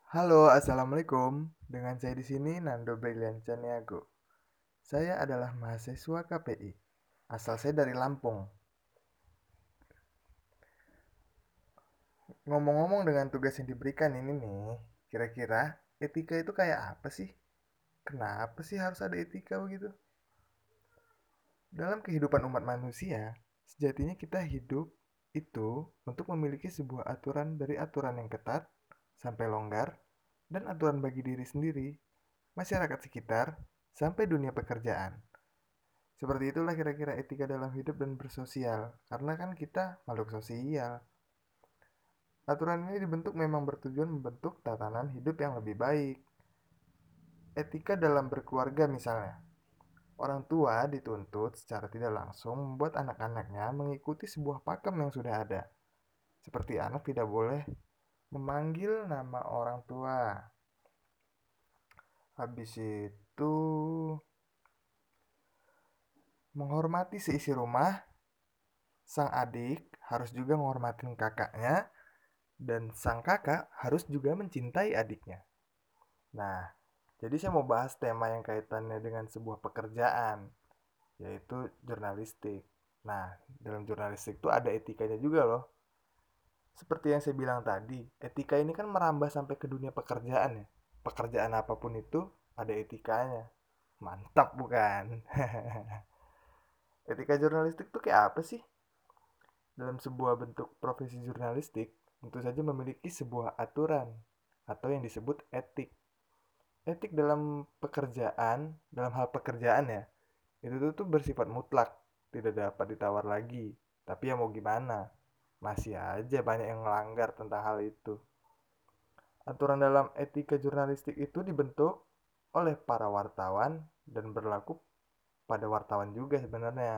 Halo, assalamualaikum. Dengan saya di sini Nando Brilian Caniago. Saya adalah mahasiswa KPI. Asal saya dari Lampung. Ngomong-ngomong dengan tugas yang diberikan ini nih, kira-kira etika itu kayak apa sih? Kenapa sih harus ada etika begitu? Dalam kehidupan umat manusia, sejatinya kita hidup itu untuk memiliki sebuah aturan dari aturan yang ketat sampai longgar dan aturan bagi diri sendiri, masyarakat sekitar, sampai dunia pekerjaan. Seperti itulah kira-kira etika dalam hidup dan bersosial. Karena kan kita makhluk sosial. Aturan ini dibentuk memang bertujuan membentuk tatanan hidup yang lebih baik. Etika dalam berkeluarga misalnya. Orang tua dituntut secara tidak langsung membuat anak-anaknya mengikuti sebuah pakem yang sudah ada. Seperti anak tidak boleh memanggil nama orang tua. Habis itu menghormati seisi rumah. Sang adik harus juga menghormati kakaknya dan sang kakak harus juga mencintai adiknya. Nah, jadi saya mau bahas tema yang kaitannya dengan sebuah pekerjaan, yaitu jurnalistik. Nah, dalam jurnalistik itu ada etikanya juga loh. Seperti yang saya bilang tadi, etika ini kan merambah sampai ke dunia pekerjaan ya. Pekerjaan apapun itu ada etikanya. Mantap bukan? Etika jurnalistik tuh kayak apa sih? Dalam sebuah bentuk profesi jurnalistik, tentu saja memiliki sebuah aturan atau yang disebut etik. Etik dalam pekerjaan, dalam hal pekerjaan ya, itu tuh bersifat mutlak, tidak dapat ditawar lagi. Tapi ya mau gimana, masih aja banyak yang melanggar tentang hal itu. Aturan dalam etika jurnalistik itu dibentuk oleh para wartawan dan berlaku pada wartawan juga sebenarnya.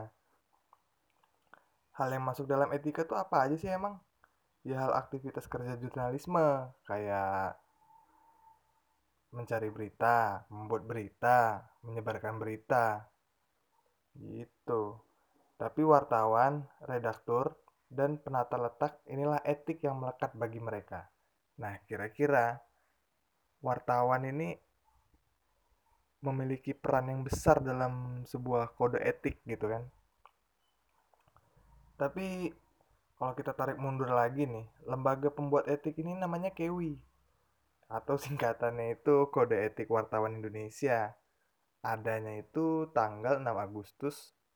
Hal yang masuk dalam etika tuh apa aja sih emang? Ya hal aktivitas kerja jurnalisme, kayak mencari berita, membuat berita, menyebarkan berita, gitu. Tapi wartawan, redaktur, dan penata letak inilah etik yang melekat bagi mereka. Nah, kira-kira wartawan ini memiliki peran yang besar dalam sebuah kode etik gitu kan. Tapi kalau kita tarik mundur lagi nih, lembaga pembuat etik ini namanya KEWI atau singkatannya itu Kode Etik Wartawan Indonesia. Adanya itu tanggal 6 Agustus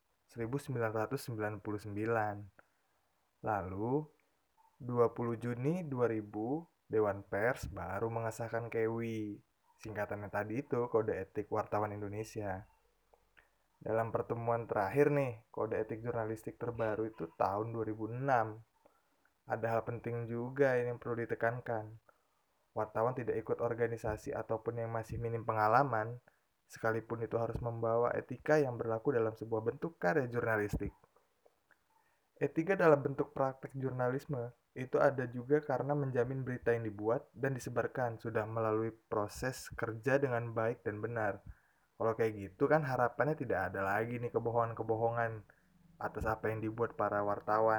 1999. Lalu 20 Juni 2000 Dewan Pers baru mengesahkan KEWI. Singkatannya tadi itu Kode Etik Wartawan Indonesia. Dalam pertemuan terakhir nih, Kode Etik Jurnalistik terbaru itu tahun 2006. Ada hal penting juga yang perlu ditekankan. Wartawan tidak ikut organisasi ataupun yang masih minim pengalaman, sekalipun itu harus membawa etika yang berlaku dalam sebuah bentuk karya jurnalistik. Etika dalam bentuk praktek jurnalisme itu ada juga karena menjamin berita yang dibuat dan disebarkan sudah melalui proses kerja dengan baik dan benar. Kalau kayak gitu kan harapannya tidak ada lagi nih kebohongan-kebohongan atas apa yang dibuat para wartawan.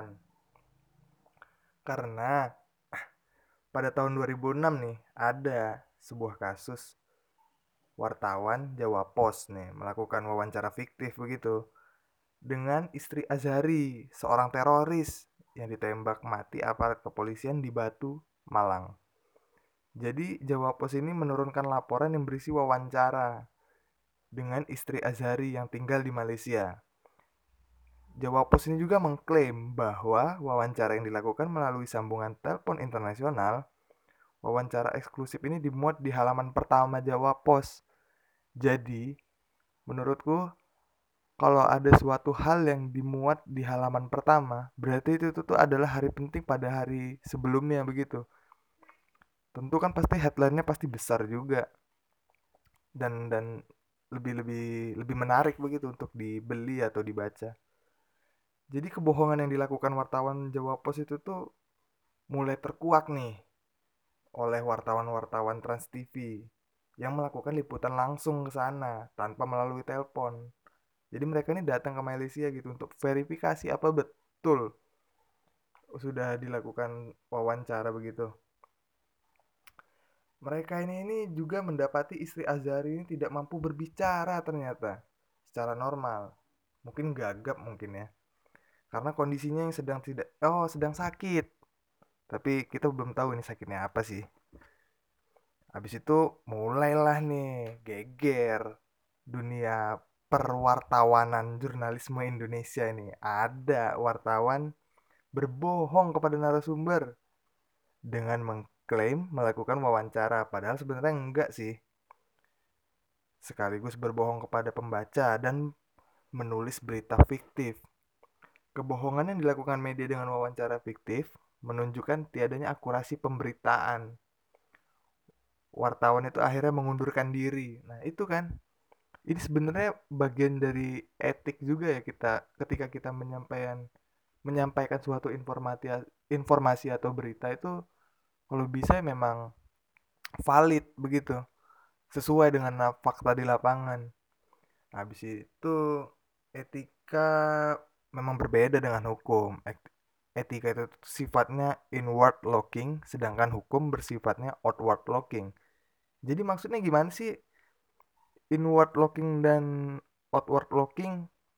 Karena pada tahun 2006 nih ada sebuah kasus wartawan Jawa Pos nih melakukan wawancara fiktif begitu dengan istri Azhari, seorang teroris yang ditembak mati aparat kepolisian di Batu, Malang. Jadi Jawa Pos ini menurunkan laporan yang berisi wawancara dengan istri Azhari yang tinggal di Malaysia. Jawa Pos ini juga mengklaim bahwa wawancara yang dilakukan melalui sambungan telepon internasional, wawancara eksklusif ini dimuat di halaman pertama Jawa Pos. Jadi, menurutku kalau ada suatu hal yang dimuat di halaman pertama, berarti itu tuh adalah hari penting pada hari sebelumnya begitu. Tentu kan pasti headline-nya pasti besar juga dan lebih lebih lebih menarik begitu untuk dibeli atau dibaca. Jadi kebohongan yang dilakukan wartawan Jawa Pos itu tuh mulai terkuak nih oleh wartawan-wartawan Trans TV yang melakukan liputan langsung ke sana tanpa melalui telepon. Jadi mereka ini datang ke Malaysia gitu untuk verifikasi apa betul sudah dilakukan wawancara begitu. Mereka ini juga mendapati istri Azhari ini tidak mampu berbicara ternyata secara normal. Mungkin gagap mungkin ya. Karena kondisinya yang sedang sakit. Tapi kita belum tahu ini sakitnya apa sih. Habis itu mulailah nih geger dunia perwartawanan jurnalisme Indonesia ini. Ada wartawan berbohong kepada narasumber dengan mengklaim melakukan wawancara, padahal sebenarnya enggak sih. Sekaligus berbohong kepada pembaca dan menulis berita fiktif. Kebohongan yang dilakukan media dengan wawancara fiktif menunjukkan tiadanya akurasi pemberitaan. Wartawan itu akhirnya mengundurkan diri. Nah, itu kan ini sebenarnya bagian dari etik juga ya, kita ketika kita menyampaikan suatu informasi atau berita itu kalau bisa memang valid begitu, sesuai dengan fakta di lapangan. Habis itu etika memang berbeda dengan hukum. Etika itu sifatnya inward looking, sedangkan hukum bersifatnya outward looking. Jadi maksudnya gimana sih inward looking dan outward looking?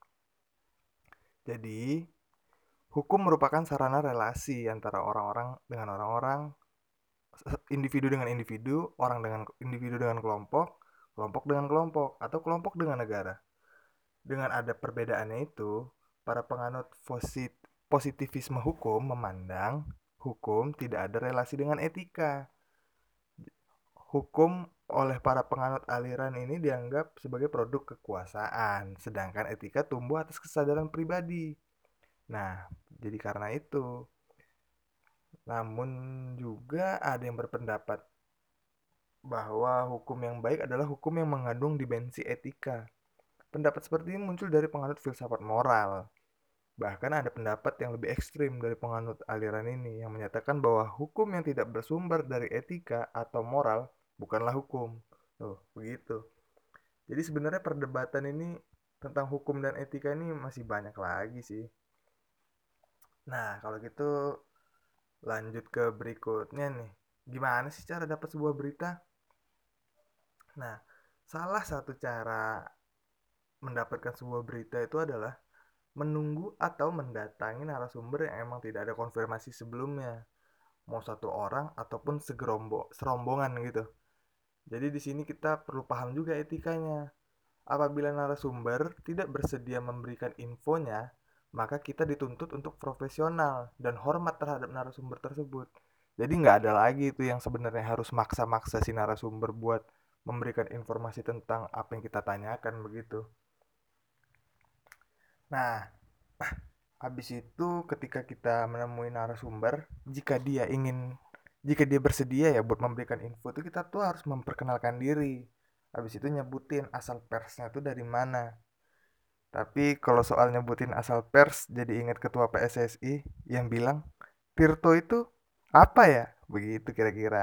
Jadi hukum merupakan sarana relasi antara orang-orang dengan orang-orang, individu dengan individu, orang dengan individu dengan kelompok, kelompok dengan kelompok, atau kelompok dengan negara. Dengan ada perbedaannya itu, para penganut positivisme hukum memandang hukum tidak ada relasi dengan etika. Hukum oleh para penganut aliran ini dianggap sebagai produk kekuasaan, sedangkan etika tumbuh atas kesadaran pribadi. Nah, jadi karena itu, namun juga ada yang berpendapat bahwa hukum yang baik adalah hukum yang mengandung dimensi etika. Pendapat seperti ini muncul dari penganut filsafat moral. Bahkan ada pendapat yang lebih ekstrim dari penganut aliran ini yang menyatakan bahwa hukum yang tidak bersumber dari etika atau moral bukanlah hukum. Tuh, begitu. Jadi sebenarnya perdebatan ini tentang hukum dan etika ini masih banyak lagi sih. Nah, kalau gitu lanjut ke berikutnya nih. Gimana sih cara dapat sebuah berita? Nah, salah satu cara mendapatkan sebuah berita itu adalah menunggu atau mendatangi narasumber yang emang tidak ada konfirmasi sebelumnya, mau satu orang ataupun serombongan gitu. Jadi di sini kita perlu paham juga etikanya. Apabila narasumber tidak bersedia memberikan infonya, maka kita dituntut untuk profesional dan hormat terhadap narasumber tersebut. Jadi nggak ada lagi itu yang sebenarnya harus maksa-maksa si narasumber buat memberikan informasi tentang apa yang kita tanyakan begitu. Nah, habis itu ketika kita menemui narasumber, jika dia bersedia ya buat memberikan info itu kita tuh harus memperkenalkan diri. Habis itu nyebutin asal persnya tuh dari mana. Tapi kalau soal nyebutin asal pers jadi ingat ketua PSSI yang bilang Tirto itu apa ya? Begitu kira-kira.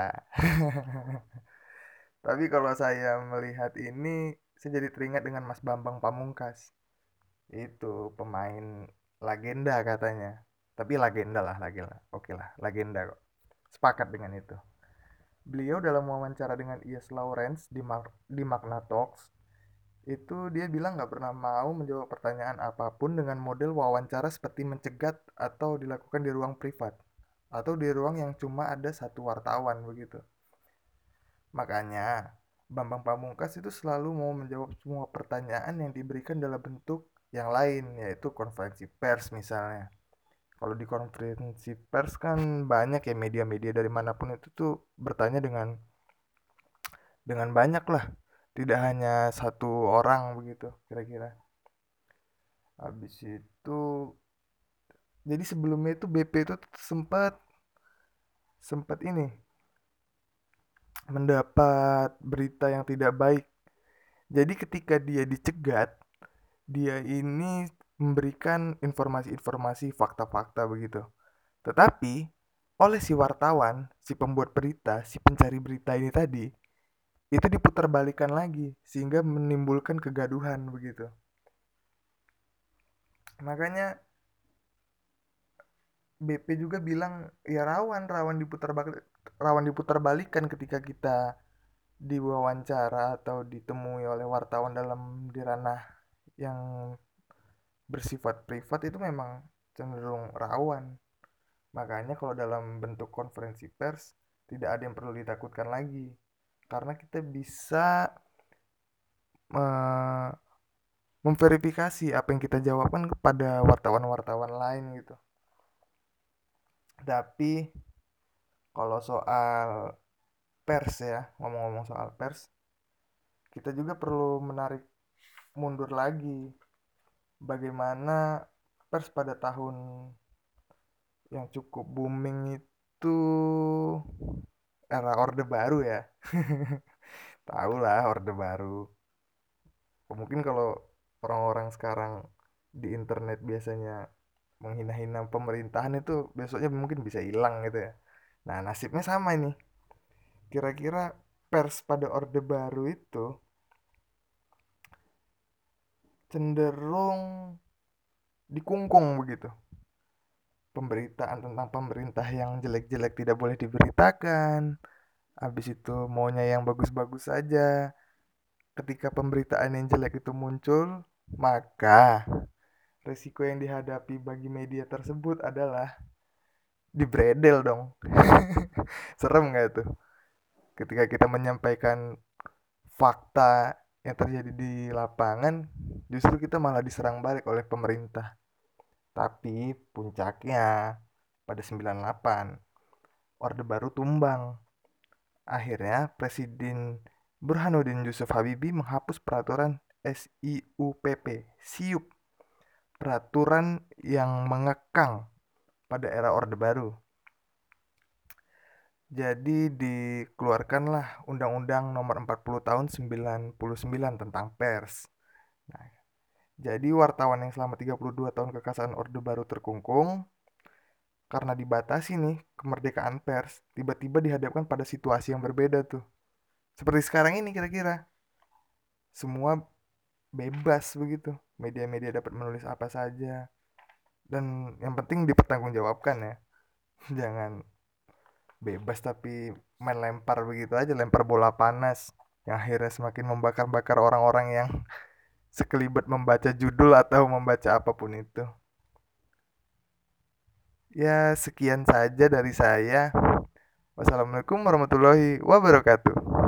Tapi kalau saya melihat ini, saya jadi teringat dengan Mas Bambang Pamungkas. Itu pemain legenda katanya. Tapi legenda lah, legenda. Oke lah, legenda kok. Sepakat dengan itu. Beliau dalam wawancara dengan Ias Lawrence di Magna Talks, itu dia bilang nggak pernah mau menjawab pertanyaan apapun dengan model wawancara seperti mencegat atau dilakukan di ruang privat. Atau di ruang yang cuma ada satu wartawan begitu. Makanya, Bambang Pamungkas itu selalu mau menjawab semua pertanyaan yang diberikan dalam bentuk yang lain, yaitu konferensi pers misalnya. Kalau di konferensi pers kan banyak ya media-media dari manapun itu tuh bertanya dengan banyak lah. Tidak hanya satu orang begitu kira-kira. Habis itu jadi sebelumnya itu BP itu sempat sempat ini mendapat berita yang tidak baik. Jadi ketika dia dicegat, dia ini memberikan informasi-informasi fakta-fakta begitu. Tetapi oleh si wartawan, si pembuat berita, si pencari berita ini tadi, itu diputarbalikkan lagi sehingga menimbulkan kegaduhan begitu. Makanya BP juga bilang ya rawan diputar balikan ketika kita diwawancara atau ditemui oleh wartawan dalam di ranah yang bersifat privat itu memang cenderung rawan. Makanya kalau dalam bentuk konferensi pers tidak ada yang perlu ditakutkan lagi. Karena kita bisa eh, memverifikasi apa yang kita jawabkan kepada wartawan-wartawan lain gitu. Tapi kalau soal pers ya, ngomong-ngomong soal pers, kita juga perlu menarik mundur lagi. Bagaimana pers pada tahun yang cukup booming itu era Orde Baru ya. Tahu lah Orde Baru. Mungkin kalau orang-orang sekarang di internet biasanya menghina-hina pemerintahan itu besoknya mungkin bisa hilang gitu ya. Nah, nasibnya sama ini. Kira-kira pers pada Orde Baru itu cenderung dikungkung begitu. Pemberitaan tentang pemerintah yang jelek-jelek tidak boleh diberitakan. Habis itu maunya yang bagus-bagus saja. Ketika pemberitaan yang jelek itu muncul, maka risiko yang dihadapi bagi media tersebut adalah dibredel dong. Serem nggak tuh? Ketika kita menyampaikan fakta yang terjadi di lapangan, justru kita malah diserang balik oleh pemerintah. Tapi puncaknya pada 98, Orde Baru tumbang. Akhirnya Presiden Burhanuddin Yusuf Habibie menghapus peraturan SIUPP, peraturan yang mengekang pada era Orde Baru. Jadi dikeluarkanlah Undang-Undang Nomor 40 Tahun 99 tentang pers. Nah, jadi wartawan yang selama 32 tahun kekuasaan Orde Baru terkungkung karena dibatasi nih kemerdekaan pers, tiba-tiba dihadapkan pada situasi yang berbeda tuh. Seperti sekarang ini kira-kira. Semua bebas begitu. Media-media dapat menulis apa saja dan yang penting dipertanggungjawabkan ya. Jangan bebas tapi main lempar begitu aja, lempar bola panas yang akhirnya semakin membakar-bakar orang-orang yang sekelibat membaca judul atau membaca apapun itu. Ya, sekian saja dari saya. Wassalamualaikum warahmatullahi wabarakatuh.